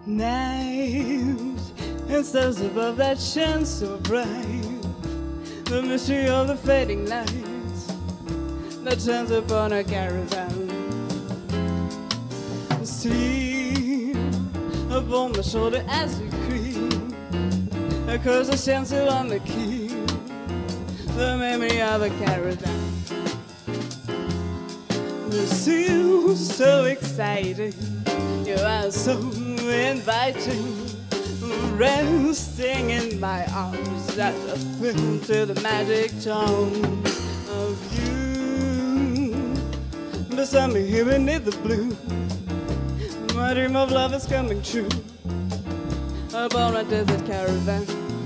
Night and stars above that shine so bright. The mystery of the fading lights that shines upon a caravan. Sleep upon my shoulder as we creep across the chancel on the quay. The memory of a caravan. The seal's so exciting. You are so inviting. Resting in my arms, that's a thrill to the magic charm of you. Beside me here beneath the blue, my dream of love is coming true. Upon a desert caravan.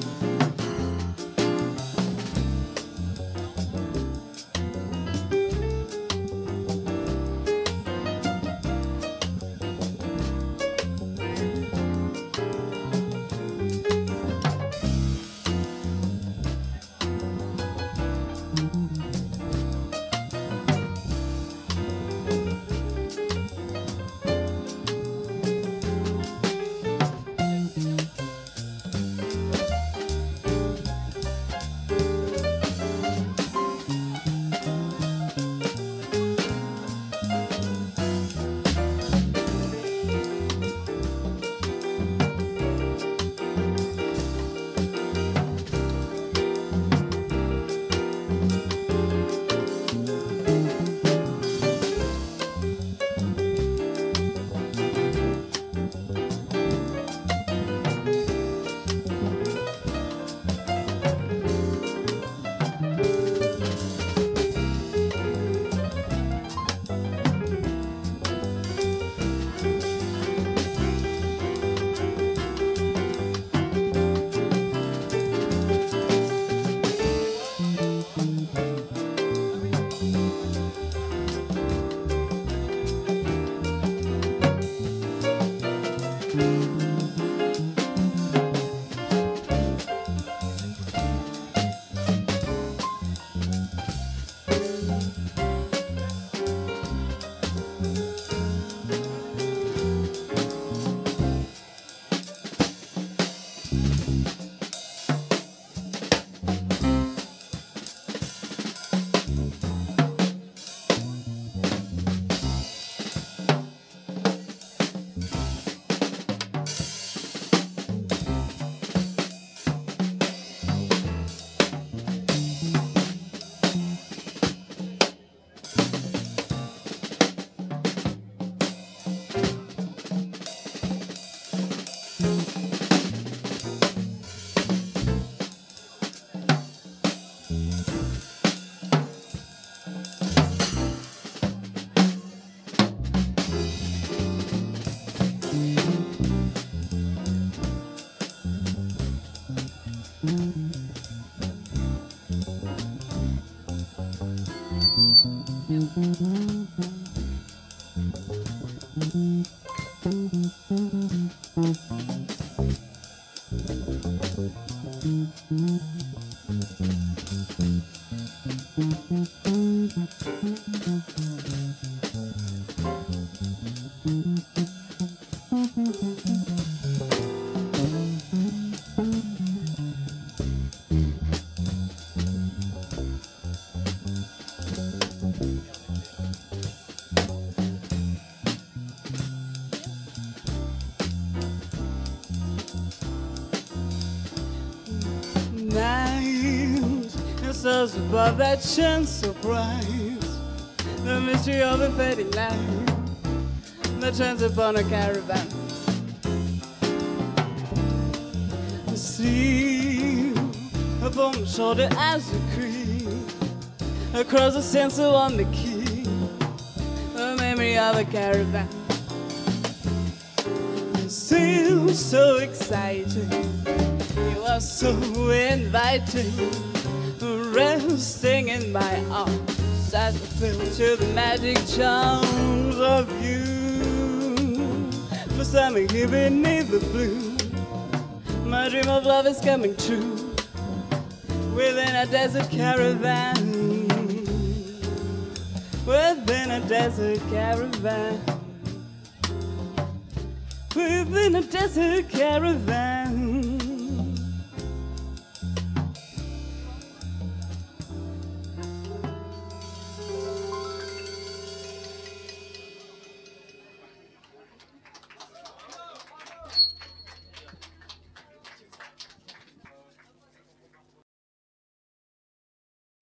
Stars above that shine so bright. The mystery of a fading light that shines upon a caravan. Sleep upon my shoulder as we creep across the chancel on the quay. The memory of a caravan. Seems so exciting. You are so inviting. Resting in my arms as I feel to the magic charms of you. Beside me here beneath the blue, my dream of love is coming true. Within a desert caravan, within a desert caravan. within a desert caravan.